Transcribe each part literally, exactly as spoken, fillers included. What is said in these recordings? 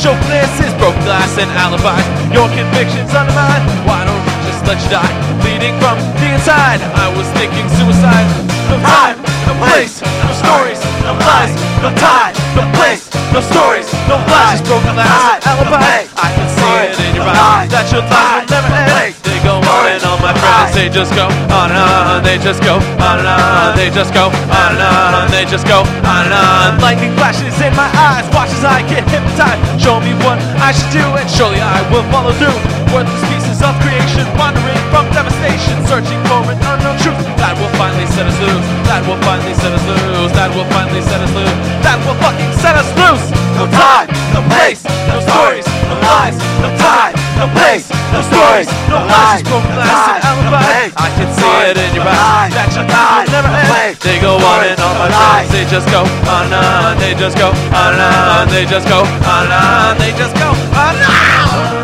chauvinist is broken glass and alibis. Your convictions undermined. Why don't we just let you die? Bleeding from the inside. I was thinking suicide. No time, no place, no stories, no lies. No time, no place, no stories, no lies. Just broken glass and alibis. I can see it in your eyes that your lies will never end. They go on and on, my friends. They just go on and on. They just go on and on. They just go on and on. They just go on and on. Lightning flashes in my eyes. Watch as I get hypnotized. Show me what I should do, and surely I will follow through. Worthless pieces of creation, wandering from devastation, searching for an unknown truth that will finally set us loose. That will finally set us loose. That will finally set us loose. That will fucking set us loose. No time, no place, no stories, no lies. No time, no place, no stories, no lies. Just broken glass and alibis. I can see it in your eyes that your lies will never end. They go on and on, my friends. They just go on and on. They just go on and on. They just go on and on. They just go on and on.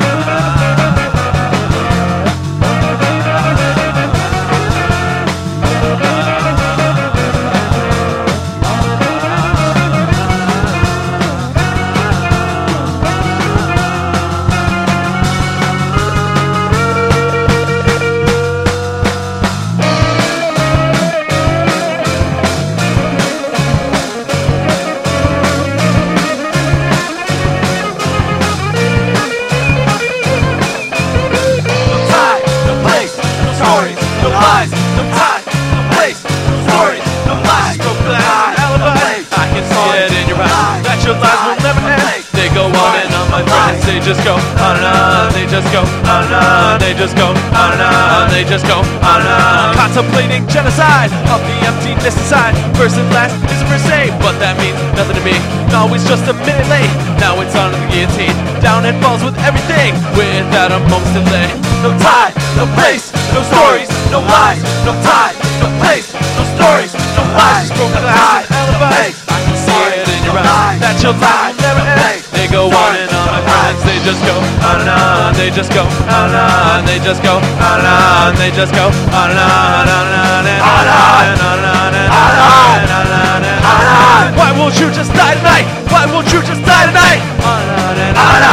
They just go on and on, they just go on and on, they just go on and on, they just go on and on. Contemplating genocide of the emptiness inside. First and last is a per se, but that means nothing to me. Always just a minute late, now it's on to the guillotine. Down it falls with everything, without a moment's delay. No time, no place, no stories, no lies. No time, no place, no stories, no lies. Just broken glass and alibis. I can see it in your eyes that your life will never end. They go on and on, my friends. They just go on and on. They just go on and on. They just go on and on. They just go on and on and on and on and on and on and on. Why won't you just die tonight? Why won't you just die tonight? On and on and on.